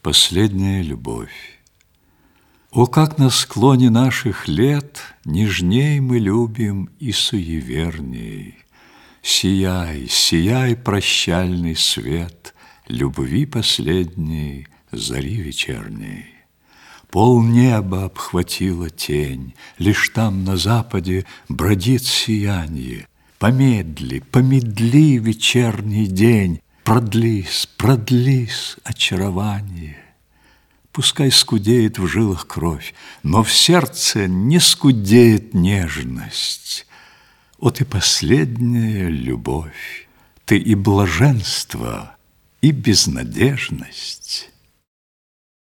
Последняя любовь. О, как на склоне наших лет Нежней мы любим и суеверней. Сияй, сияй, прощальный свет Любви последней, зари вечерней. Полнеба обхватила тень, Лишь там на западе бродит сиянье. Помедли, помедли, вечерний день, Продлись, продлись, очарование. Пускай скудеет в жилах кровь, но в сердце не скудеет нежность. О, ты последняя любовь, ты и блаженство, и безнадежность.